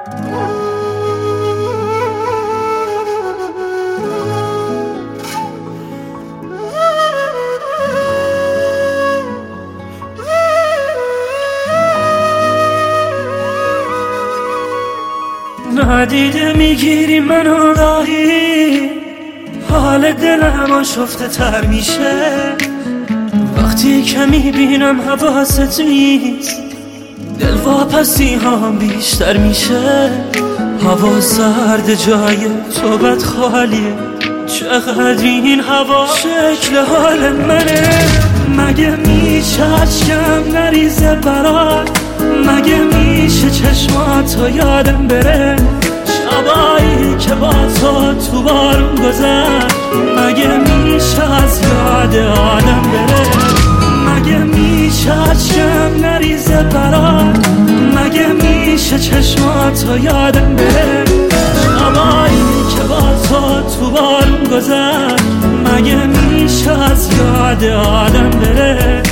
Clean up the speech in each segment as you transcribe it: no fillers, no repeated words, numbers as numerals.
ندیده میگیری منو راهی، حال دلم آشفته تر میشه وقتی که میبینم حواست نیست، دل واپسی هم بیشتر میشه. هوا سرد جای تو بد خالیه، چقدر این هوا شکل حال منه. مگه میشه اشکم نریزه برات، مگه میشه چشماتو یادم بره، شبایی که با تو بارون گذشت، مگه میشه از یاد آدم بره. مگه میشه اشکم نریزه برات، مگه میشه چشماتو یادم بره، شبایی که با تو بارون گذشت، مگه میشه از یاد آدم بره.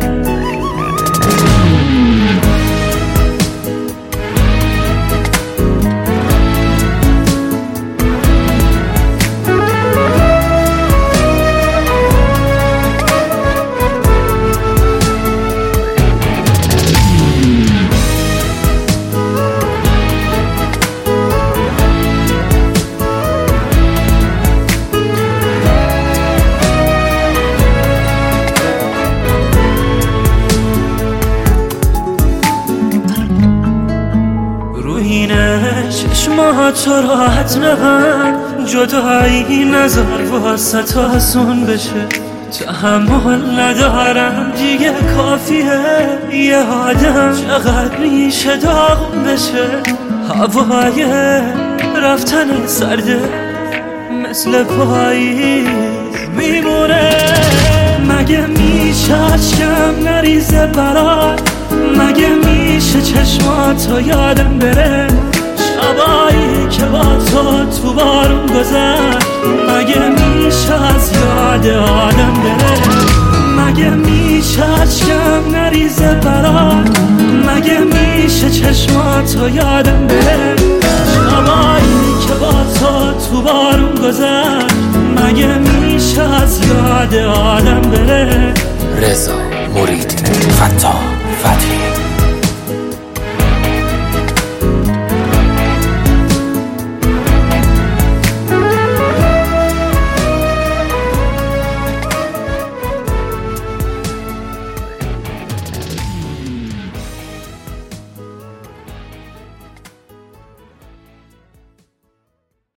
چشمات راحت نبن، جدایی نذار واسه تو آسون بشه، تحمل ندارم دیگه کافیه یه آدم چقدر میشه داغون بشه. هوای رفتن سرده مثل پاییز میمونه، مگه میشه اشکم نریزه برات، مگه میشه چشماتو یادم بره، شبایی که با تو بارون گذشت، مگه میشه از یاد آدم بره. مگه میشه اشکم نریزه برات، مگه میشه چشماتو یادم بره، شبایی که با تو بارون گذشت، مگه میشه از یاد آدم بره. رضا مرید فتاح فتحی